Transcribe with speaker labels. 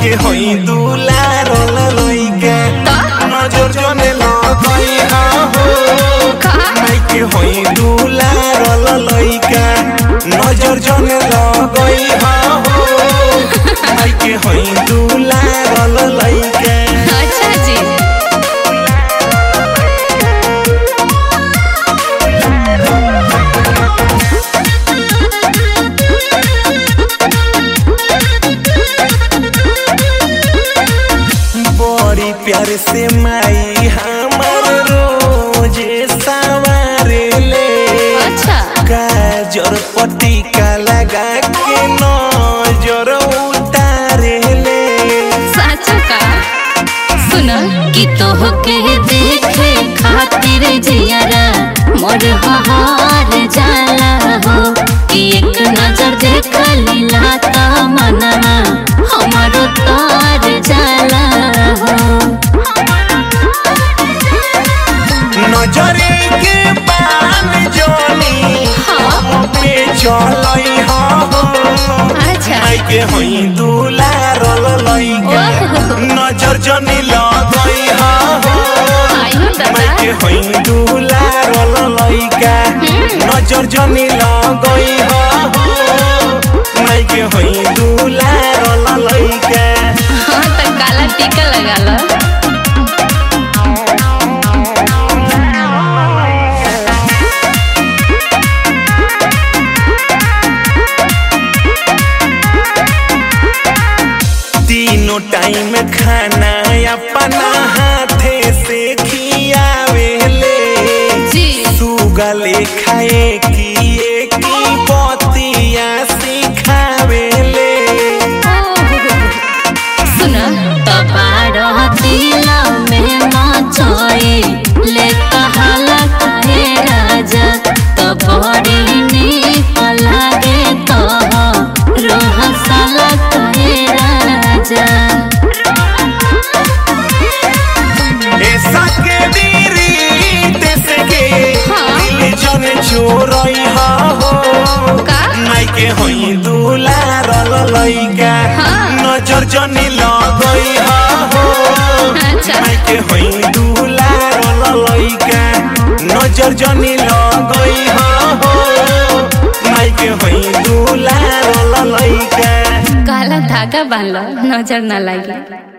Speaker 1: के होई दुलार लइका नजर जने लगई हा हो माई के होई दुलार लइका नजर जने लगई हा हो माई के होई दुलार लइका।
Speaker 2: अच्छा जी
Speaker 1: बड़ी प्यार से माई हमार रोजे सवारे ले
Speaker 2: अच्छा
Speaker 1: काजर पटिका लगा के नजर उतारे ले।
Speaker 2: साचा का सुन कि तोहके देखे खातिर जियारा मोर हार जाला हो कि एक नजर देख लीला त मनवा हमारो तार जाला हो।
Speaker 1: नजरे के बान जोनी हम पे चलई हा हो
Speaker 2: अच्छा
Speaker 1: माई के होई दुलार लइका नजर जनी लगई हा हो माई के होई दुलार लइका नजर जनी लगई हा हो माई के होई दुलार लइका।
Speaker 2: हाँ तो काला टीका लगा लो।
Speaker 1: तीनों टाइम खाना अपना हाथे से खियावेले
Speaker 2: जी
Speaker 1: सुगले खाए की बतिया सिखावेले।
Speaker 2: सुन तबारा दिल में मचाए ले कहाला कहे राजा तो बड़ी नीक लागे तो रोहसाला कहे राजा।
Speaker 1: ऐसा के दीरी देश के दिल जन चोरई हा हो माई के होई दुलार लइका नजर जनी लगई हा हो माई के होई दुलार लइका नजर जनी लगई हा हो माई के होई दुलार लइका।
Speaker 2: काला धागा बांध लो नजर ना लगे।